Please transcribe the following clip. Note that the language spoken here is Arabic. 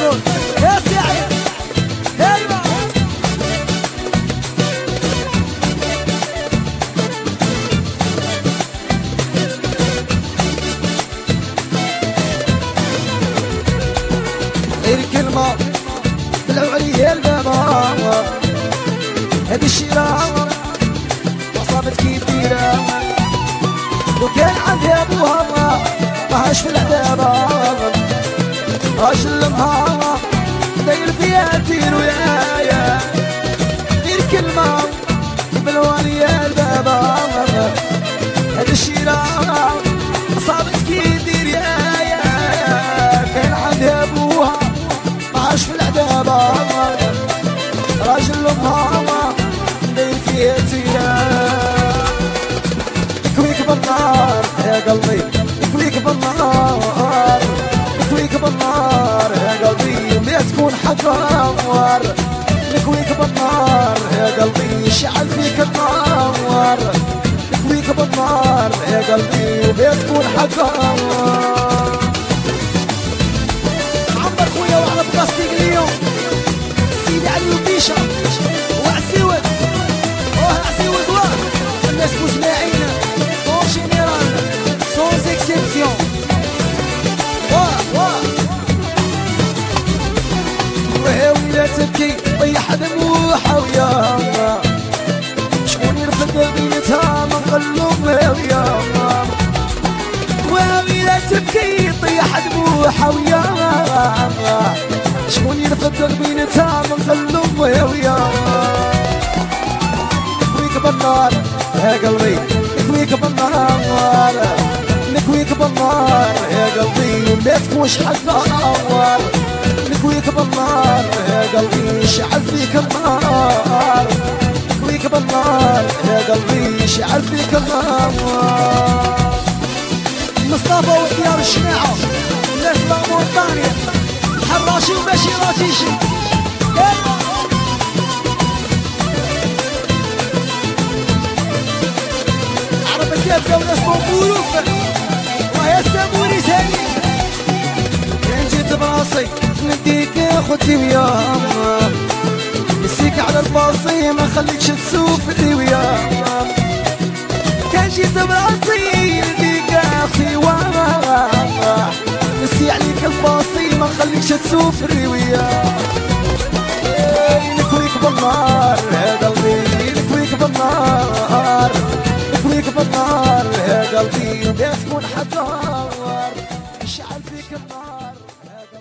البترول يا سعيد ايوه غير كلمة طلعوا عليا البابا هادي الشيرة وصابت كي ديرها وكان عندي ابوها ماهاش في العذابة اشلمها داير فيها تير ويايا غير كلمة يبلوا ليا البابا هادي الشيرة وصابت كي دير يايا كان عندي ابوها ماهاش في العذابة راجل امها داير فيها تير يكويك بالنار يا قلبي يكويك بالنار يكويك بالنار يا قلبي ما تكون حجار يكويك بالنار يا قلبي شعل فيك النار يكويك بالنار يا قلبي وما تكون حجار عمر خويا وعلى بلاستيك اليوم سيدي علي وبيشا وعسيوت عسيوت الناس مسمعين en général, sans exception. ولا تبكي طيح دموعها وياها شكون يرفد بينتها من قلوبها وياها ولا تبكي طيح دموعها وياها شكون يرفد بينتها من قلوبها وياها يكويك بالنار يا قلبي نكويك بالنار نكويك بالنار يا قلبي ما تكونش حجار نكويك بالنار يا قلبي شعل فيك النار نكويك بالنار يا قلبي شعل فيك النار مصطفى وديار الشناعة الناس موريتانيا حراشي وماشي راتيشي كيف وناس مبروف ويا ساموري ثاني كان جيت براسي نديك خوتي وياها نسيك على الباصي ما خليكش تسوفلي وياها كان جيت براسي نديك اختي وياها نسي عليك الباصي ما خليكش تسوفلي وياها نكويك بالنار يا قلبي نكويك بالنار نكويك بالنار يا قلبي وما تكون حجار يشعل فيك النار